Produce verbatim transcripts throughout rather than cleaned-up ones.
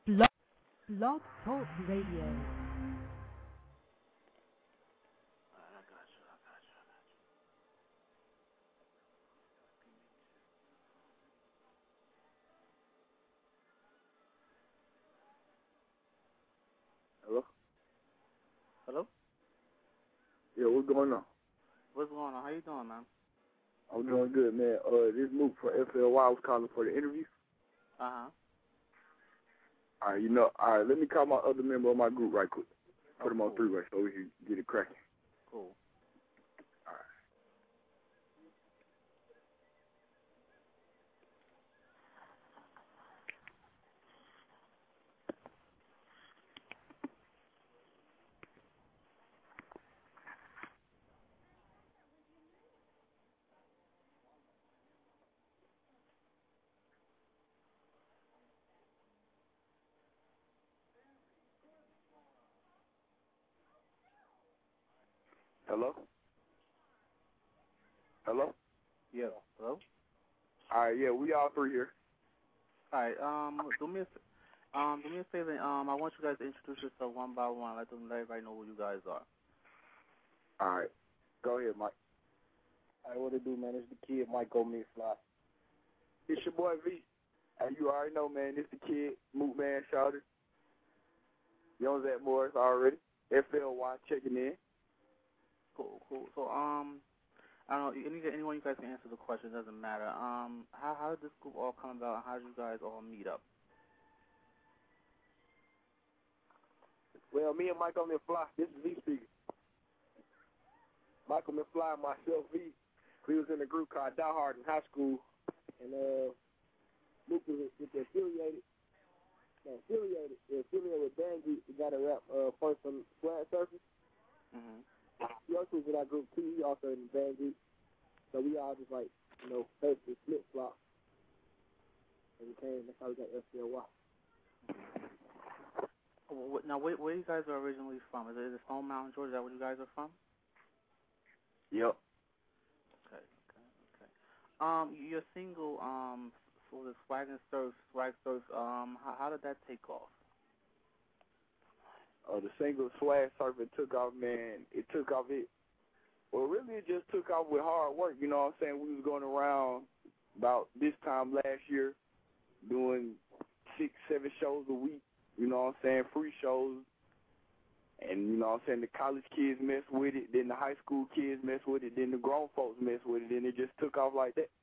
Blog, Blog Talk Radio. Hello? Hello? Yeah, what's going on? What's going on? How you doing, man? I'm doing good, man. Uh, this Mook for F L Y was calling for the interview. Uh-huh. All right, you know, all right, let me call my other member of my group right quick. Put Oh, him on cool. three-way so we can get it cracking. Cool. All right. Hello? Hello? Yeah. Hello? All right, yeah, we all three here. All right. Um, do me a, f- um, do me a favor. Um, I want you guys to introduce yourself one by one. Let them let everybody know who you guys are. All right. Go ahead, Mike. Hey, what it do, man? It's the kid, Michael McFly. It's your boy V. And you already know, man, it's the kid, Mook Man Shouted. You know that Morris already. F L Y checking in. Cool. Cool. So, um, I don't know. Any anyone you guys can answer the question. Doesn't matter. Um, how how did this group all come about? And how did you guys all meet up? Well, me and Michael McFly, this is V speaking. Michael McFly and myself, V, we was in a group called Die Hard in high school, and uh, Luke was with the affiliated, no, affiliated, the affiliated with Banji. We got a rap uh, first from Swag Surface. Mhm. He also was in our group too. He also in Banji. So we all just like, you know, basically flip flop. And we came. That's how we got F L Y. Well, now, where, where you guys are originally from? Is it, is it Stone Mountain, Georgia? Is that where you guys are from? Yep. Okay, okay, okay. Um, your single, um, for the Swag and Surf, Swag Surf, um, how, how did that take off? Uh, the single Swag Surfing took off, man. It took off. It well, really, it just took off with hard work. You know what I'm saying? We was going around about this time last year, doing six, seven shows a week. You know what I'm saying? Free shows. And you know what I'm saying? The college kids mess with it. Then the high school kids mess with it. Then the grown folks mess with it. And it just took off like that.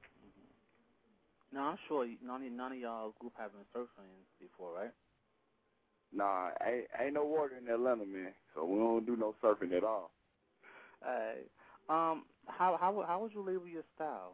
Now, I'm sure you- none of, none of y'all group have been surfing before, right? Nah, ain't, ain't no water in Atlanta, man. So we don't do no surfing at all. Alright. Um, how how how would you label your style?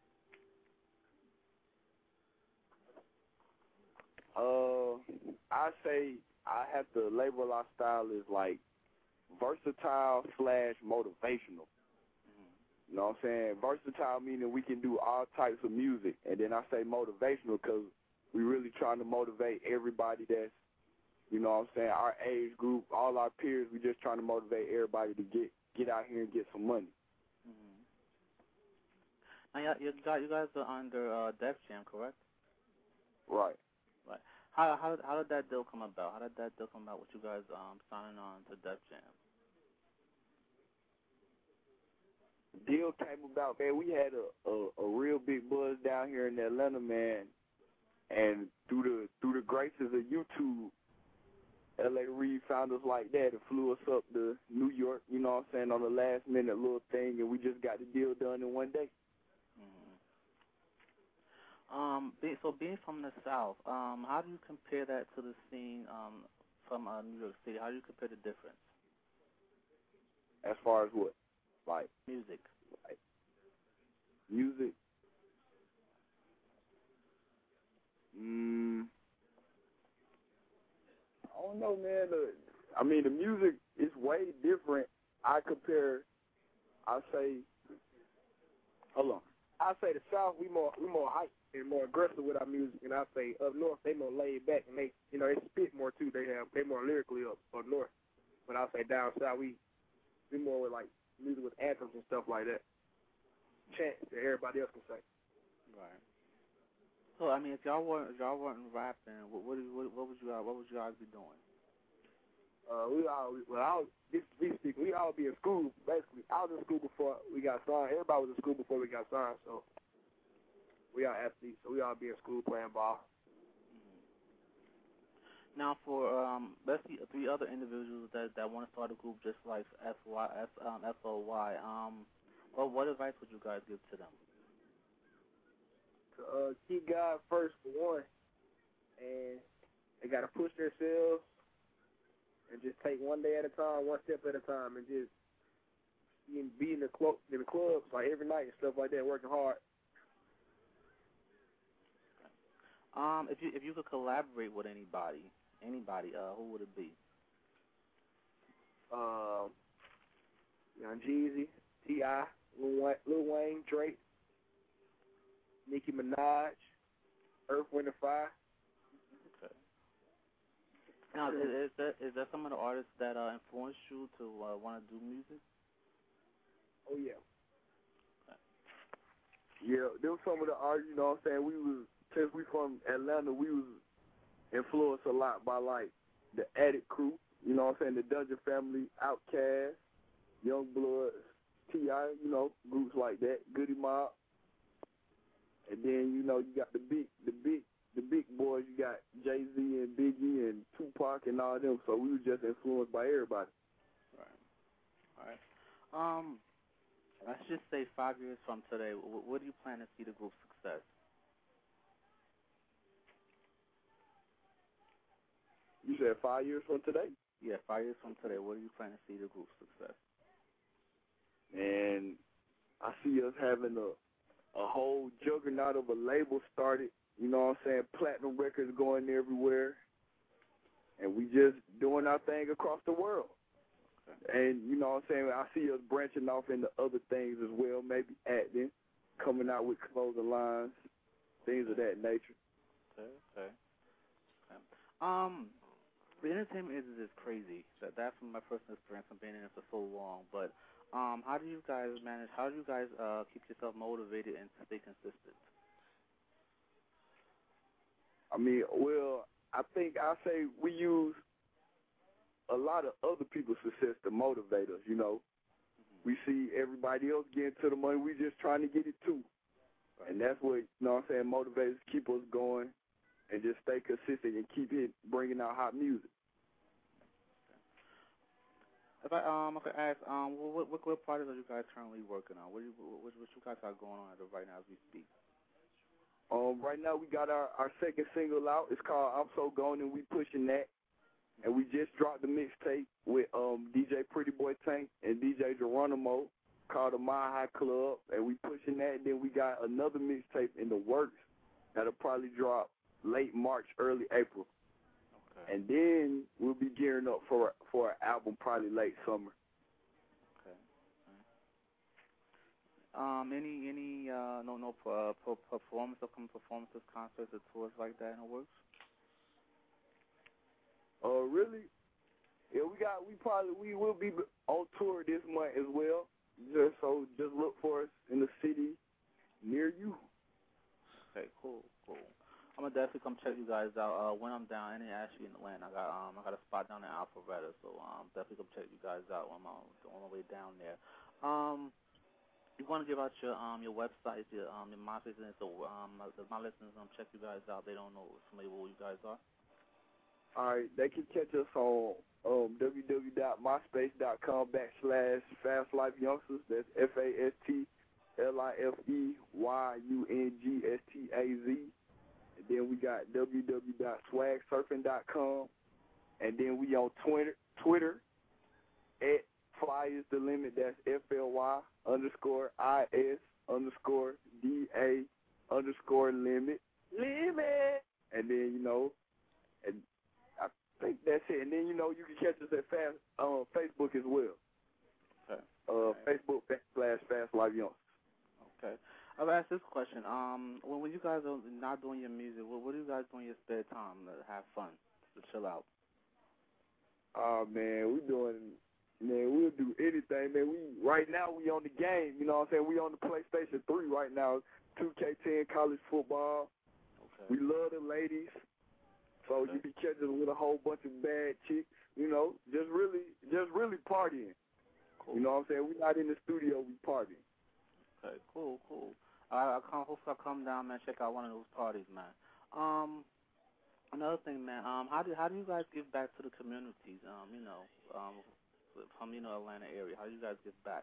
Uh, I say I have to label our style as like versatile slash motivational. You know what I'm saying? Versatile meaning we can do all types of music, and then I say motivational because we really trying to motivate everybody that's, you know what I'm saying, our age group, all our peers. We just trying to motivate everybody to get get out here and get some money. Mm-hmm. Now, y'all- you guys, you guys are under uh, Def Jam, correct? Right. Right. How how did, how did that deal come about? How did that deal come about with you guys um signing on to Def Jam? Deal came about, man. We had a, a, a real big buzz down here in Atlanta, man. And through the through the graces of YouTube, L A Reid found us like that and flew us up to New York, you know what I'm saying, on the last minute little thing, and we just got the deal done in one day. Mm-hmm. Um, be, so being from the South, um, how do you compare that to the scene um from uh, New York City? How do you compare the difference? As far as what? Like Music. like music? Mm, I don't know, man. The, I mean, the music is way different. I compare, I say, hold on. I say the South, we more we more hype and more aggressive with our music, and I say up north they more laid back and they you know they spit more too. They have they more lyrically up up north, but I say down south we we more with like music with anthems and stuff like that, chants that everybody else can say. Right. So I mean, if y'all weren't if y'all weren't rapping, what what what, what would you guys what would you guys be doing? Uh, we all well, I was this we speak. We all be in school basically. I was in school before we got signed. Everybody was in school before we got signed, so we are athletes. So we all be in school playing ball. Now, for um, let's see, three other individuals that, that want to start a group just like S Y S um, F O Y. Um, well, what advice would you guys give to them? To uh, keep God first for one, and they gotta push themselves and just take one day at a time, one step at a time, and just be in, be in the club, in the clubs like every night and stuff like that, working hard. Um, if you if you could collaborate with anybody, anybody, uh, who would it be? Um, Young Jeezy, T I, Lil, Lil Wayne, Drake, Nicki Minaj, Earth, Wind and Fire. Okay. Now, is, is there is there some of the artists that uh, influenced you to uh, want to do music? Oh yeah. Okay. Yeah, there was some of the artists, you know what I'm saying, we was, since we from Atlanta, we was influenced a lot by, like, the Addict Crew, you know what I'm saying, the Dungeon Family, Outkast, Young Bloods, T I, you know, groups like that, Goody Mob. And then, you know, you got the big, the big, the big boys. You got Jay-Z and Biggie and Tupac and all them. So we were just influenced by everybody. Right. All right. Um, let's just say five years from today, what, what do you plan to see the group's success? You said five years from today? Yeah, five years from today, what do you plan to see the group's success? And I see us having a a whole juggernaut of a label started, you know what I'm saying, platinum records going everywhere, and we just doing our thing across the world. Okay. And, you know what I'm saying, I see us branching off into other things as well, maybe acting, coming out with clothing lines, things of that nature. Okay, okay. okay. Um, the entertainment industry is crazy. That That's from my personal experience from being in it for so long, but Um, how do you guys manage, how do you guys uh, keep yourself motivated and stay consistent? I mean, well, I think I say we use a lot of other people's success to motivate us, you know. Mm-hmm. We see everybody else getting to the money, we just trying to get it too. Right. And that's what, you know what I'm saying, motivators keep us going and just stay consistent and keep it, bringing out hot music. If I um I could ask um what what what projects are you guys currently working on? What you what, what you guys are going on right now as we speak? Um, right now we got our, our second single out. It's called I'm So Gone, and we pushing that. And we just dropped the mixtape with um D J Pretty Boy Tank and D J Geronimo called the My High Club, and we pushing that. And then we got another mixtape in the works that'll probably drop late March, early April. Okay. And then we'll be gearing up for for an album probably late summer. Okay. okay. Um, any any uh no no uh, performance upcoming performances, concerts, or tours like that in the works? Uh, really? Yeah, we got we probably we will be on tour this month as well. Just so just look for us in the city near you. Okay, cool, cool. I'm gonna definitely come check you guys out uh, when I'm down. And actually in Atlanta, I got um I got a spot down in Alpharetta, so um definitely come check you guys out when I'm on, on my way down there. Um, you want to give out your um your website, your um your MySpace, and so um my, my listeners um check you guys out. They don't know familiar with who you guys are. All right, they can catch us on um www.myspace.com backslash Fast Life Youngsters. That's F A S T L I F E Y U N G S T A Z. And then we got w w w dot swag surfing dot com. And then we on Twitter, Twitter at Fly is the Limit. That's F L Y underscore I S underscore D A underscore limit. Limit. And then, you know, and I think that's it. And then, you know, you can catch us at fast, uh, Facebook as well. Okay. Uh, okay. Facebook backslash Fast Life Youngsters. Okay. I'll ask this question. Um, when, when you guys are not doing your music, what, what do you guys do in your spare time to have fun, to chill out? Oh, man, we doing, man, we'll do anything, man. We right now we on the game, you know what I'm saying? We on the PlayStation three right now, two K ten college football. Okay. We love the ladies, so Okay. you can catch us with a whole bunch of bad chicks. You know, just really, just really partying. Cool. You know what I'm saying? We're not in the studio, we party. Okay, cool, cool. I, I come, hopefully I come down, man, check out one of those parties, man. Um, another thing, man, um, how do how do you guys give back to the communities, um, you know, um, from, you know, Atlanta area? How do you guys give back?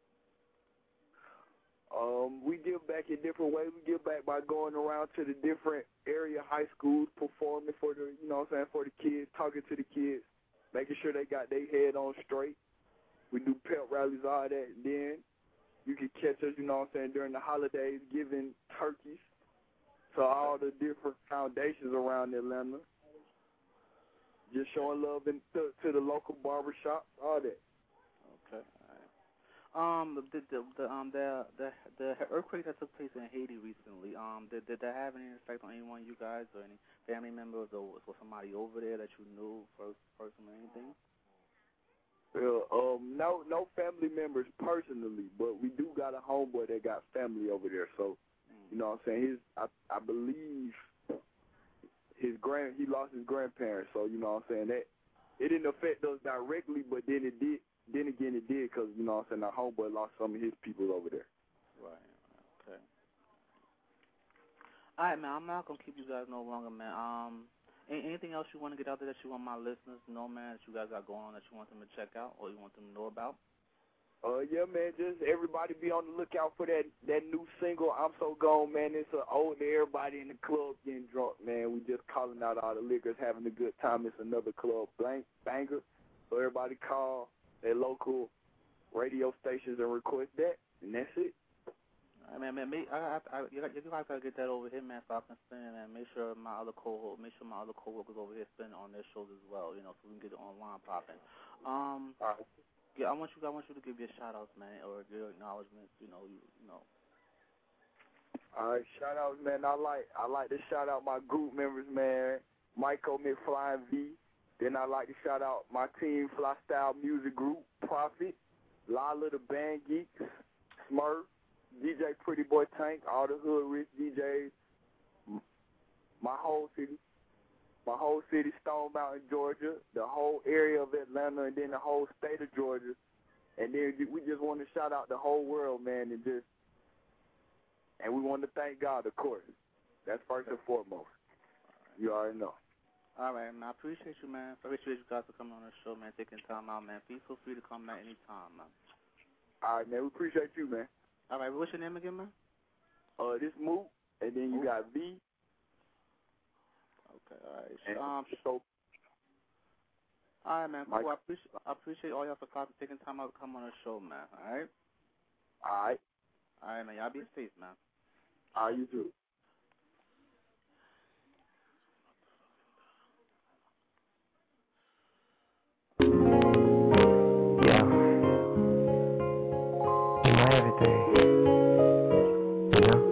Um, we give back in different ways. We give back by going around to the different area high schools, performing for the, you know what I'm saying, for the kids, talking to the kids, making sure they got their head on straight. We do pep rallies, all that. And then you can catch us, you know what I'm saying, during the holidays, giving turkeys to all the different foundations around Atlanta. Just showing love in, to, to the local barbershops, all that. Okay. Um, the the, the um the, the the earthquake that took place in Haiti recently. Um, did did that have any effect on anyone, you guys, or any family members, or was somebody over there that you knew first person or anything? Well, um, no no family members personally, but we do got a homeboy that got family over there. So, you know what I'm saying? His I I believe his grand he lost his grandparents. So you know what I'm saying, that it didn't affect us directly, but then it did. Then again, it did because, you know what I'm saying, our homeboy lost some of his people over there. Right. Okay. All right, man. I'm not gonna keep you guys no longer, man. Um, any, anything else you want to get out there that you want my listeners to know, man, that you guys got going on that you want them to check out or you want them to know about? Uh, yeah, man. Just everybody be on the lookout for that that new single, "I'm So Gone," man. It's an ode to everybody in the club getting drunk, man. We just calling out all the liquors, having a good time. It's another club blank banger. So everybody call their local radio stations and request that, and that's it. I mean, man, make, I, I, I, you guys gotta get that over here, man, so I can spin it, man. Make sure my other co make sure my other coworkers over here spin on their shows as well, you know, so we can get it online popping. Um, All right. yeah, I want you, I want you to give your shout outs, man, or your acknowledgments, you know, you, you know. All right, shout outs, man. I like I like to shout out my group members, man. Michael McFly V. Then I like to shout out my team, Fly Style Music Group, Prophet, Lala the Band Geeks, Smurf, D J Pretty Boy Tank, all the hood rich D Js, my whole city, my whole city, Stone Mountain, Georgia, the whole area of Atlanta, and then the whole state of Georgia. And then we just want to shout out the whole world, man, and just, and we want to thank God, of course. That's first and foremost. You already know. All right, man. I appreciate you, man. I appreciate you guys for coming on the show, man, taking time out, man. Please feel free to come back anytime, man. All right, man. We appreciate you, man. All right, what's your name again, man? Uh, this Moot, and then you Moot. got V. Okay, all right. And Um, so, all right, man. Mike. Cool. I appreciate, I appreciate all y'all for coming, taking time out to come on the show, man. All right? all right. All right, man. Y'all be safe, man. All right, you too. Yeah. You're my everything. You know?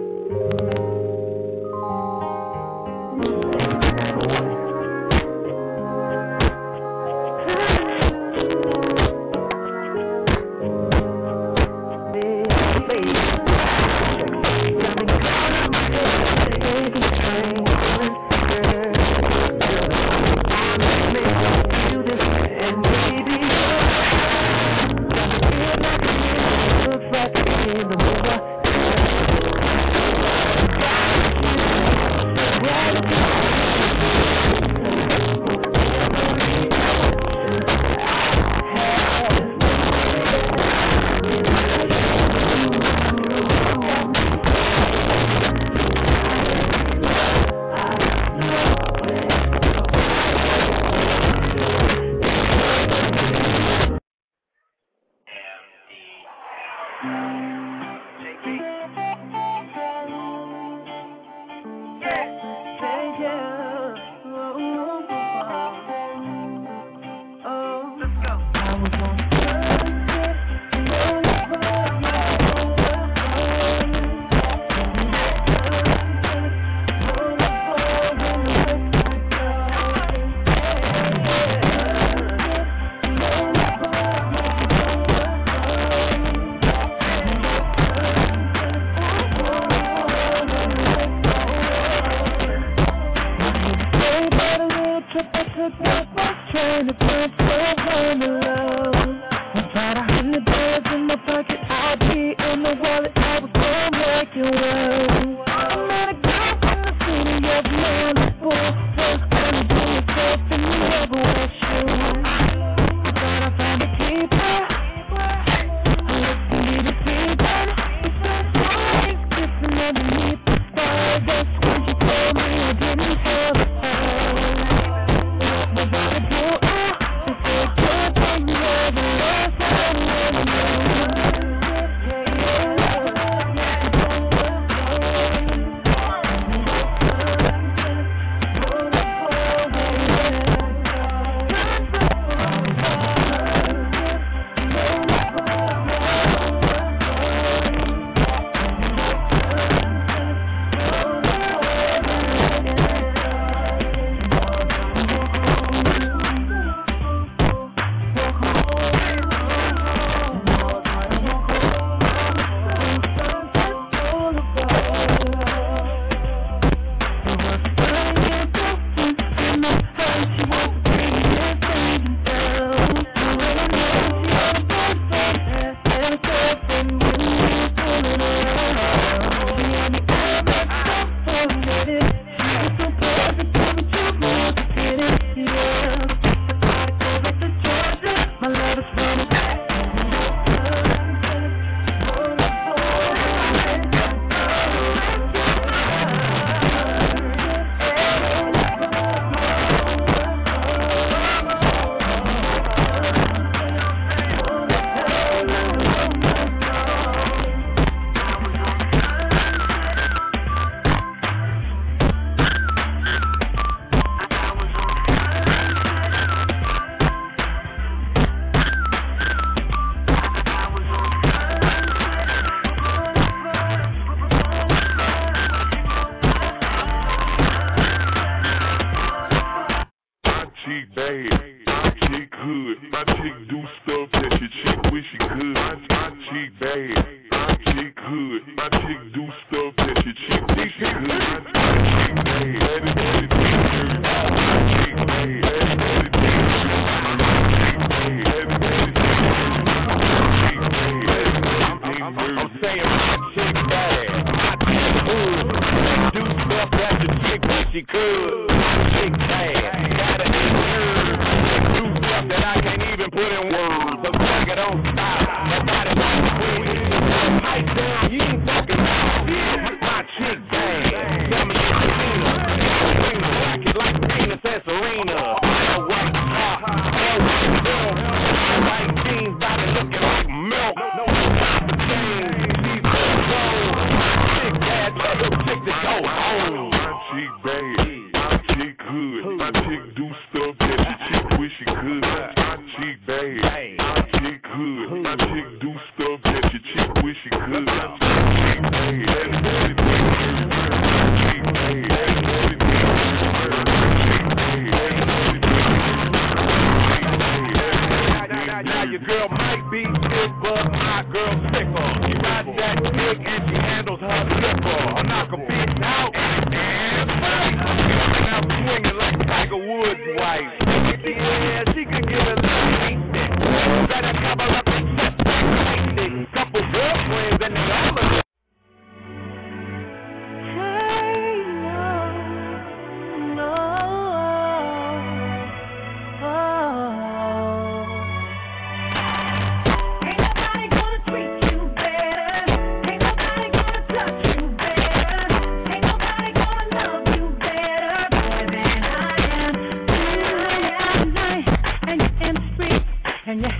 Everything I ever wanted. Baby, baby. Got me caught in my head. I took my first train to put someone to love. I tried a hundred dollars in my pocket, I be in the wallet, I was gonna make it well. I met a girl from the city of Malibu. First time to do yourself and you never wear shoes. But I found a keeper. Let's see the season. It's so nice, kissing underneath the stars. That's when she told me I didn't have a phone. What was I to do? Oh, it's so good that you never lost my love.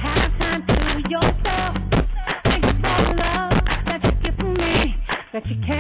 That you can't